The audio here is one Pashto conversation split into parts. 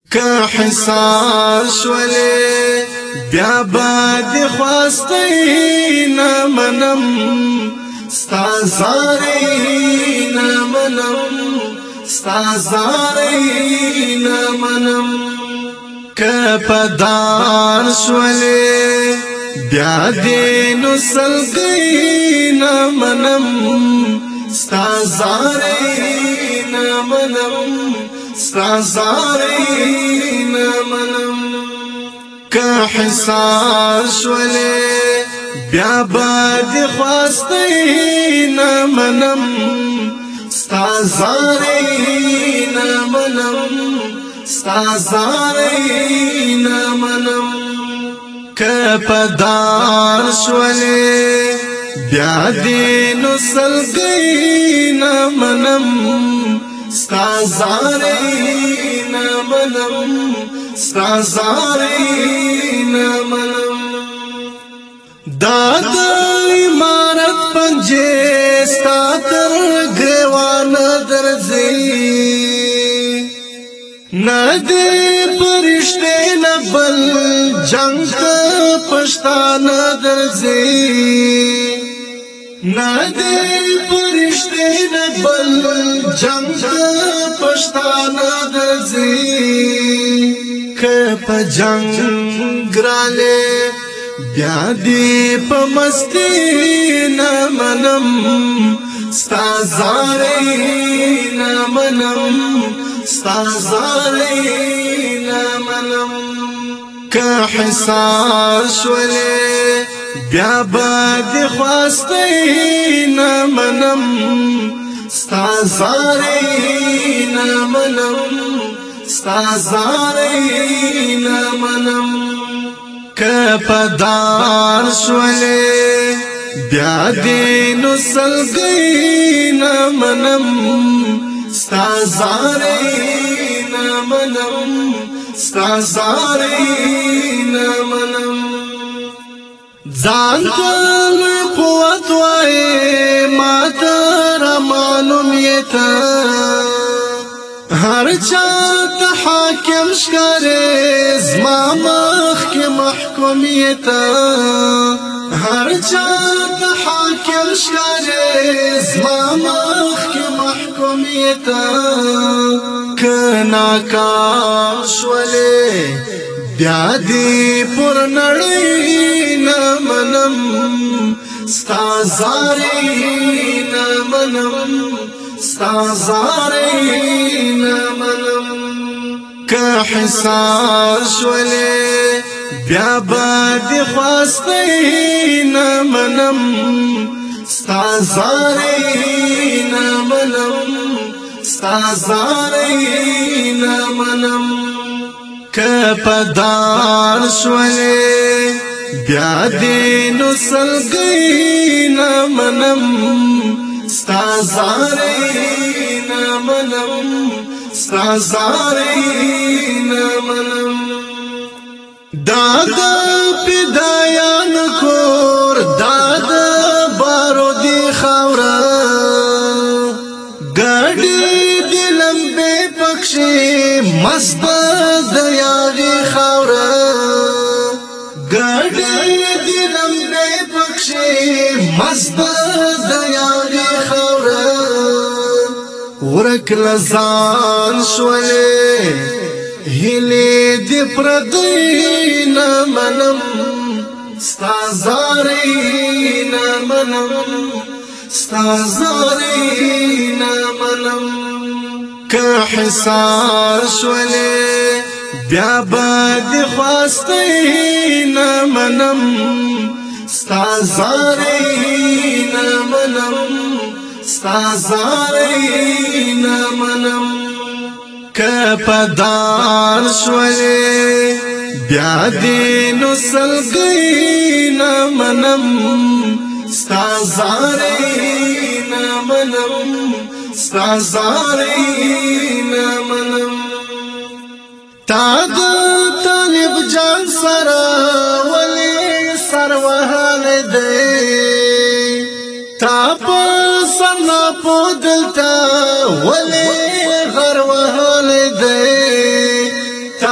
که حسار شولی بیا باد خواستی نمنم ستازاری نمنم ستازاری نمنم که پدار شولی بیا دینو سلگی نمنم ستازاری نمنم ستازاری نمنم که حسار شولی بیا باد خواستی نمنم ستازاری نمنم ستازاری نمنم که پدار شولی بیا دینو سلگی نمنم ستازاری نمنم ستازاری نمنم دادا امارت پنجه ستا تر گریوان درزی ندی پرشتے نبل جنگ تا پشتان درزی ندی پرشتے نبل جنگ تا پشتان درزی که پا جنگ گراله بیا دی پا مستی نمنم ستازاری نمنم ستازاری نمنم که حسار شولی بیا باد خواستی نمنم ستازاری نمنم ستازاری نمنم که پدار شولی بیا دینو سلگی نمنم ستازاری نمنم ستازاری نمنم ځانته قوت وای ما ته معلوم یته هر چاته حاکم ښکارې زما مخ کې محکومیته هر چاته حاکم ښکارې زما مخ کې محکومیته که ناکام شولې بیا دې پر نړۍ نمنم ستازاری نمنم ستازاری نمنم که حسار شولی بیا باد خواستی نمنم ستازاری نمنم ستازاری نمنم که پدار شولی بیا دینو سلگی نمنم ستازاری نمنم ستازاری نمنم دادا پیدایان کور دادا بارودی خاورا گاڑی دلم بے پکشی مست دیاغی خاورا گاڑی دلم بے پکشی مست دیاغی خاورا ورک لزان شولی هلی دی پردی نمنم ستازاری نمنم ستازاری نمنم که حسار شولی بیا باد خواستی نمنم ستازاری نمنم ستازاری نمنم که پدار شولی بیا دینو سلگی نمنم ستازاری نمنم ستازاری نمنم تا دا طالب جان سرا ولی سر وحال دی تا پا سرنا پو دلتا ولی غر وحال دی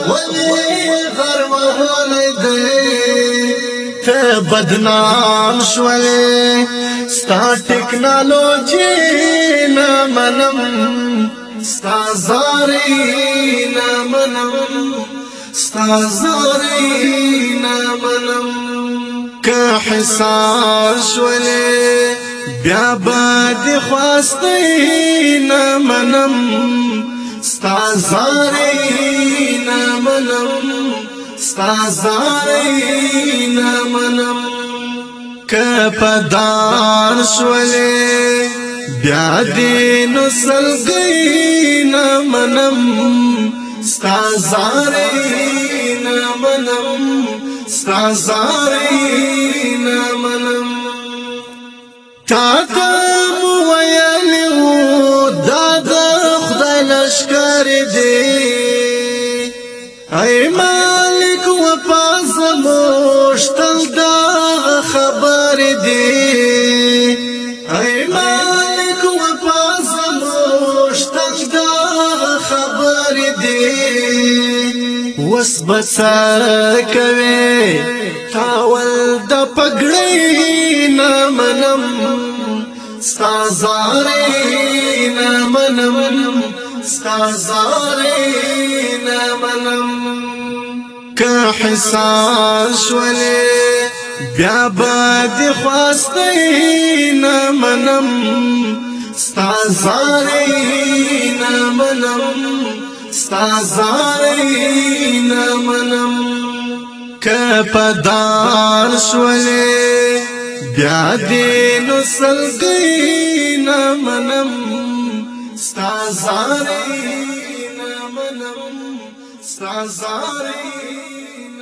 ولی غر وهلی دی ته بدنام شولی ستا ټکنالوژي نه منم ستا زاري نه منم ستا زاري نه منم که حساس شولی بیا به دې خواستی نه منم ستا زاري نه منم ستا زاري نه منم که پدار شولی بیا دې نو سلګي نه منم ستا زاري نه منم ستا زاري نه منم تا ته مو ویلي وو دا د خدای لښکر دی ای مالک وفا زموږ تل دا خبر دی ای مالک وفا زموږ تل دا خبر دی وس بڅا کوي تاول د پګړې نه منم ستا زاري نه منم ستا زاري نه منم که حساس شولی بیا به دې خواستی نه منم ستا زاري نه منم ستا زاري نه منم که پدار شولی بیا دې نو سلګي نه منم ستا زاري نه منم ستا زاري